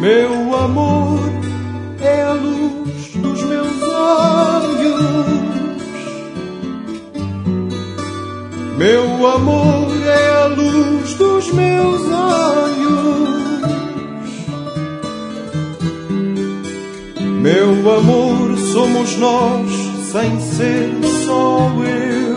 Meu amor é a luz dos meus olhos. Meu amor é a luz dos meus olhos. Meu amor somos nós, sem ser só eu.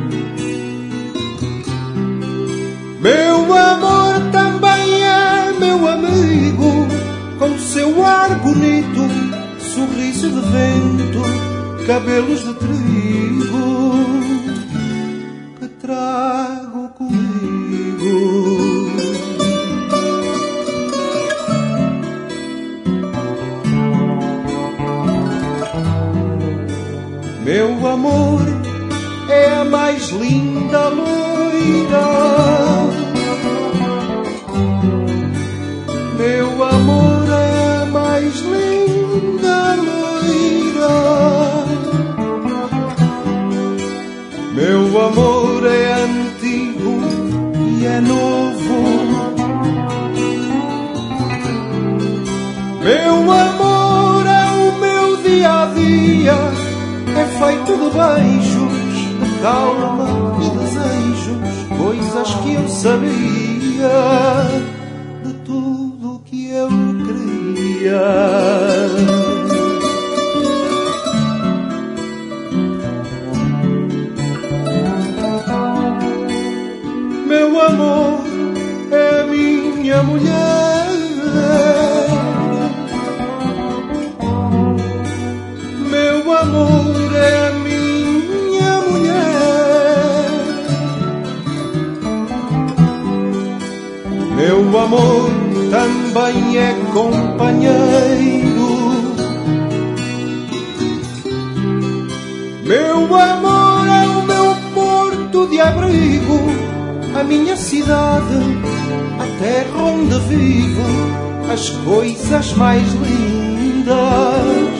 Meu amor também é meu amigo, com seu ar bonito, sorriso de vento, cabelos de trigo, que trago comigo. Meu amor é a mais linda loira. Meu amor é a mais linda loira. Meu amor é antigo e é novo. Meu amor é o meu dia a dia. É feito de beijos, de calma e desejos, coisas que eu sabia, de tudo que eu queria. Meu amor é a minha mulher. Meu amor é a minha mulher. Meu amor também é companheiro. Meu amor é o meu porto de abrigo, a minha cidade, a terra onde vivo, as coisas mais lindas.